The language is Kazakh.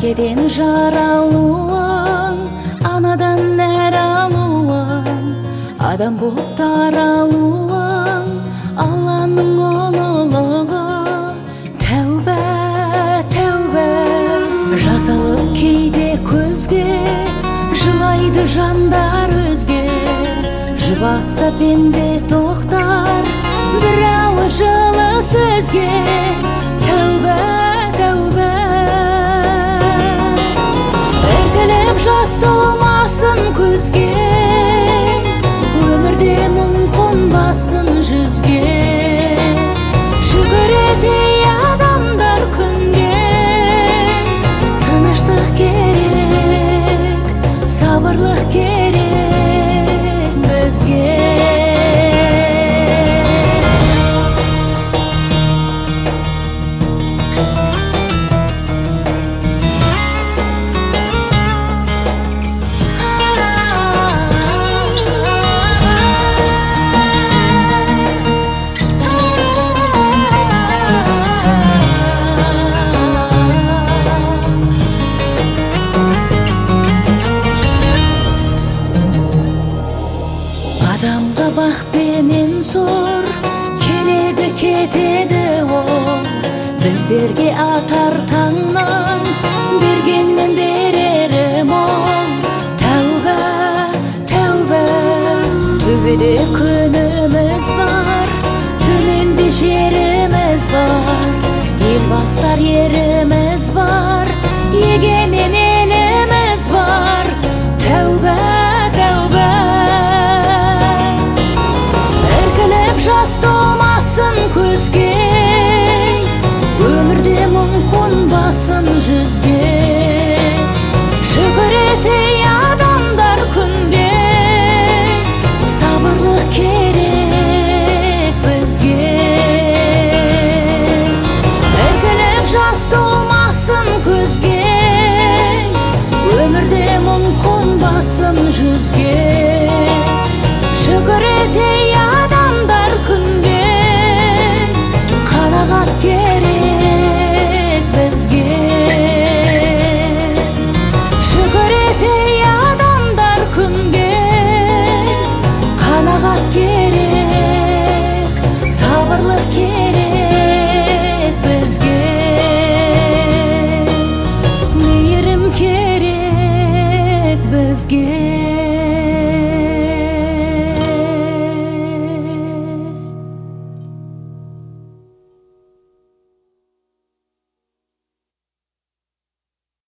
әкеден жаралуың, анадан нәр алуың, адам боп таралуың, Алланың ұлылығы. Тәубә, тәубә, жазалып кейде көзге, жылайды жандар өзге. Жұбатса пенде тоқтар, бірауы жылы сөзге. Тәубә, тәубә, іркіліп жас толмасын көзге, өмірде мұң қонбасын жүзге. Жүгіредей адамдар күнге, тыныштық керек, сабырлық керек бізге. Адамға бақ пенен зор, келеді кетеді ол. Біздерге атар таңнан, бергеннен берері мол. Тәубә, тәубә, төбеде күніміз бар, төменде жеріміз бар. Ел бастар еріміз бар, егер